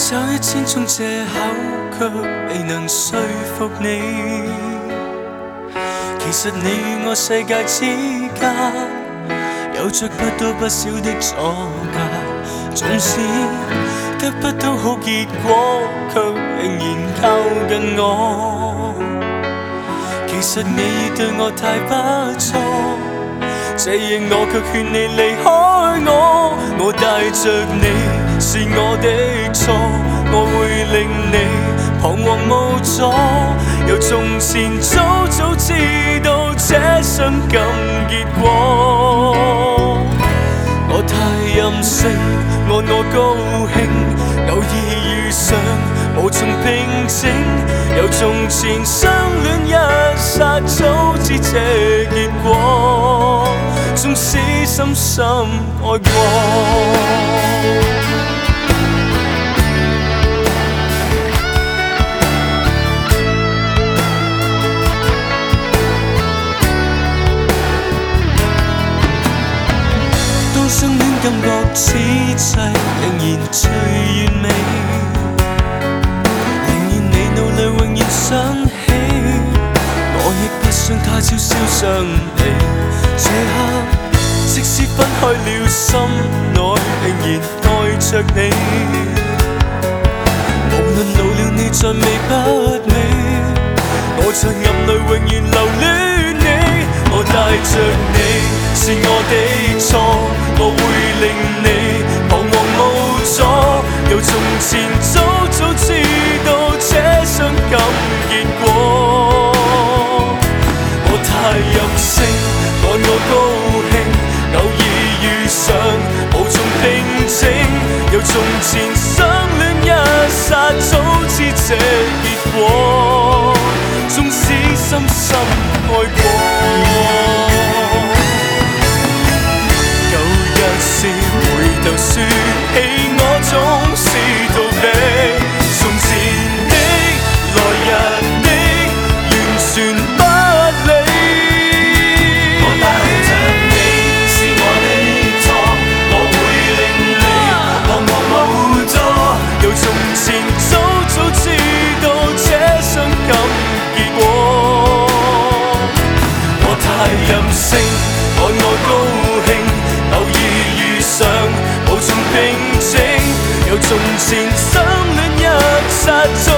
找1000種藉口，卻未能說服你。其實你與我世界之間，有着不多不少的阻隔。縱使得不到好結果，卻仍然靠近我。其實你對我太不錯，這夜我卻勸你離開我。我帶着你是我的錯，我會令你彷徨無助。由從前早早知道這傷感結果，我太任性，按我高興，偶爾遇上無從平靜。由從前相戀一剎，早知這結果，縱使深深愛過。當相戀感覺此際仍然最完美，寧願你腦裏永遠想起，我亦不想他朝燒傷你。這刻即使分開了，心內仍然愛着你。無論老了你再美不美，我在暗裏永遠留戀你。我帶着你是我的錯，我會令你彷徨無助。由從前早早知道這傷感結果，我太任性，按我高興，偶爾遇上無從平靜。由從前相戀一剎，早知這結果，縱使深深愛過。是回頭說起，我總是逃避從前的來日的完全不理。我帶着你是我的錯，我會令你彷徨無助。由從前早早知道這傷感結果，我太任性，按我高興，偶爾無從平靜。由從前相戀一剎。